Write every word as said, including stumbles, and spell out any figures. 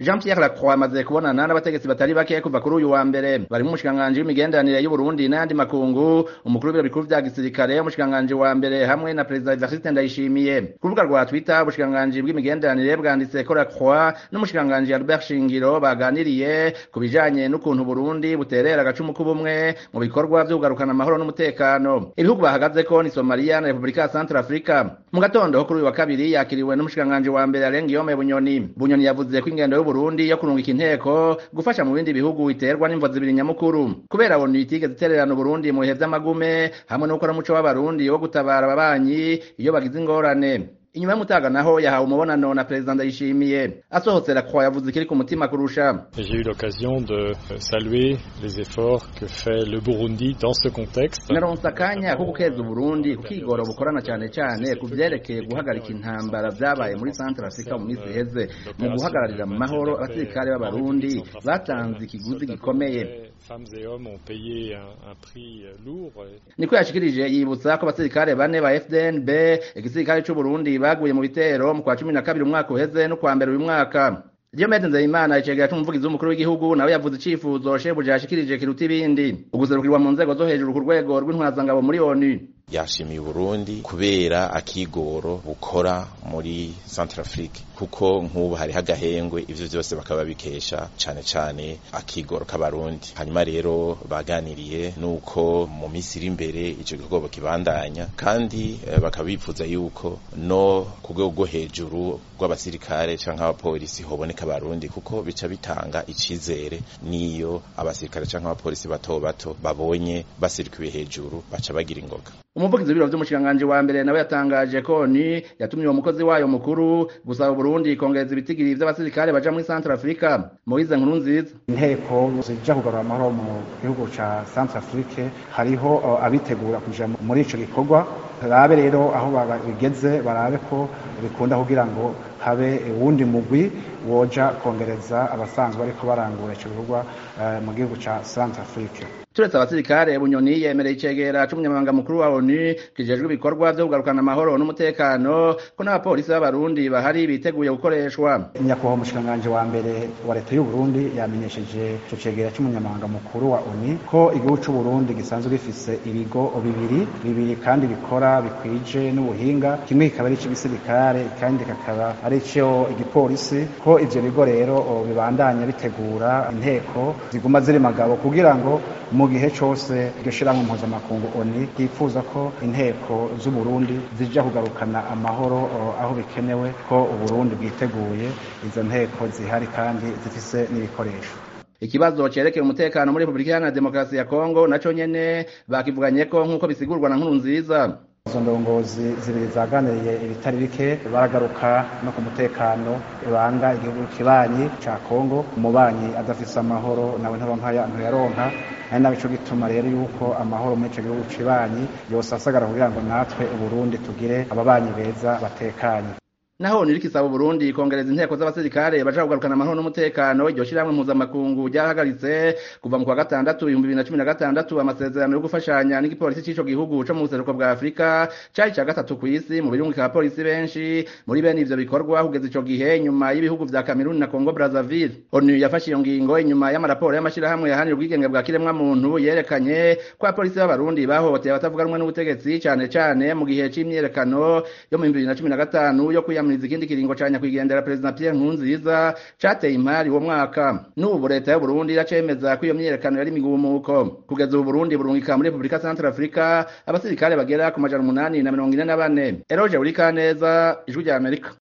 Jean Pierre Lacroix amaze kubonana n'abategetsi batari bake kuva kuri uyu wa mbere barimo umushikiranganji w'imigenderanire y'u Burundi n'andi makungu, umukuru w'ibiro bikuru vya gisirikare, umushikiranganji wa mbere hamwe na Perezida Evariste Ndayishimiye. Ku rubuga rwa Twitter ubushikiranganji bw'imigenderanire bwanditse ko Lacroix n'umushikiranganji Albert Shingiro baganiriye ku bijanye n'ukuntu Burundi buterera agacumu k'ubumwe mu bikorwa vyo kugarukana amahoro n'umutekano. Ibihugu bahagazeko ni Somalia na Republika ya Centrafrica. Mu gatondo kuri uyu wa kabiri yakiriwe n'umushikiranganji wa mbere Alain Guillaume Bunyoni. Bunyoni yavuze ko ingendo y'u Burundi yo kurungika inteko gufasha mu bindi bihugu iterwa n'imvo zibiri nyamukuru, kubera onu itigeze itererana Burundi mu bihe vy'amagume hamwe no gukora umuco w'abarundi wo gutabara ababanyi iyo bagize ingorane. Inyuma y'umutaga naho yahawe umubonano na Perezida Ndayishimiye. Asohotse Lacroix yavuze ikiri ku mutima kurusha. J'ai eu l'occasion de saluer les efforts que fait le Burundi dans ce contexte. Naronse akanya ko gukeza Burundi kukigoro bukorana cyane cyane ku vyerekeye guhagarika intambara vyabaye muri Centrafrica mu minsi iheze mu guhagararira amahoro. Abasirikare b'abarundi batanze ikiguzi gikomeye. Femmes et hommes ont payé un, un prix lourd. Niko yashikirije yibutsa ko abasirikare bane ba F D N B igisirikare cy'u Burundi baguye mu bitero mu kwa cumi na kabiri umwaka uheze no kwa mbere uyu mwaka. Diomede Nzeyimana icegera c'umuvugizi w'umukuru w'igihugu nawe yavuze icifuzo shebuja yashikirije kiruta ibindi uguzerukirwa mu nzego zo hejuru ku rwego rw'intwazangabo muri onu. Yashimiye Burundi kubera akigoro bukora muri Centrafrique, kuko nk'ubu hari hagahengwe ivyo vyose bakaba bikesha cane cane akigoro k'abarundi. Hanyuma rero baganiriye nuko mu minsi iri imbere ico gikorwa kibandanya, kandi eh, bakaba bifuza yuko no ku rwego rwo hejuru rw'abasirikare canke abapolisi hoboneka abarundi, kuko bica bitanga icizere niyo abasirikare canke abapolisi bato bato babonye basirikiwe hejuru baca bagira ingoga. Umuvugizi w'ibiro vy'umushikiranganji wa mbere nawe yatangaje ko ni yatumye uwo mukozi wayo mukuru gusaba Burundi kongereza ibitigiri vy'abasirikare baja muri Centrafrica. Moise Nkurunziza: inteko zija kugarura amahoro mu gihugu ca Centrafrique hariho uh, abitegura kuja muri ico gikorwa. Barabe rero aho babigeze, barabe ko bikunda kugira ngo habe uwundi mugwi woja kongereza abasanzwe ariko barangura ico gikorwa uh, mu gihugu ca Centrafrique. Turetse abasirikare, Bunyoni yemereye icegera c'umunyamabanga mukuru wa onu kijejwe ibikorwa vyo kugarukana amahoro n'umutekano ko n'abapolisi b'abarundi bahari biteguye gukoreshwa. Nyakubahwa umushikiranganji wa mbere wa leta y'u Burundi yamenyesheje ico cegera c'umunyamabanga mukuru wa onu ko igihugu c'u Burundi gisanzwe gifise ibigo bibiri bibiri kandi bikora bikwije n'ubuhinga, kimwe kikaba ari c'ibisirikare kandi kakaba ari ico igipolisi, ko ivyo bigo rero bibandanya bitegura inteko ziguma ziri magabo kugira ngo mu gihe cyose iryo shirahamwe mpuzamakungu onu yifuza ko inteko z'u Burundi zija kugarukana amahoro aho bikenewe, ko u Burundi bwiteguye izo nteko zihari kandi zifise n'ibikoresho. Ikibazo cerekeye umutekano muri Republika Iharanira Demokarasi ya Kongo naco nyene bakivuganye ko nk'uko bisigurwa na Nkurunziza. Izo ndongozi zibiri zaganiriye ibitari bike, baragaruka no ku mutekano uranga igihugu kibanyi ca Kongo. Umubanyi adafise amahoro nawe ntaronka ntuyaronka, ari nabico gituma rero yuko amahoro muri ico gihugu kibanyi yosasagara kugira ngo natwe u Burundi tugire ababanyi beza batekanye. Naho nirikisaba Burundi kongereza inteko z'abasirikare baja kugarukana amahoro n'umutekano. Iryo shiramwe mpuzamakungu ryahagaritse kuva mu kwa gatandatu ibihumbi bibiri na cumi na gatandatu amasezerano yo gufashanya n'igipolisi c'ico gihugu co mu buseruko bwa Afrika cari ca gatatu kw'isi mu birungi ka polisi benshi muri bene ivyo bikorwa kugeza ico gihe, nyuma y'ibihugu vya Cameroon na Congo Brazzaville. onu yafashe iyo ngingo inyuma y'amaraporo y'amashirahamwe yahanira ubwigenge bwa kiremwa muntu yerekanye ko abapolisi b'abarundi bahohoteye abatavuga rumwe n'ubutegetsi, cane cane mu gihe c'imyiyerekano yo mu bibiri na cumi na gatanu yo kwiyamiriza ikindi kiringo ca nyakwigendera Perezida Pierre Nkurunziza cateye imari uwo mwaka. N'ubu leta y'u Burundi iracemeza ko iyo myiyerekano yari imigumuko. Kugeza ubu Burundi burungika muri Republika Centrafrica abasirikare bagera ku majana umunani na mirongo ine na bane. Eroje Urikaneza, Ijwi rya Amerika.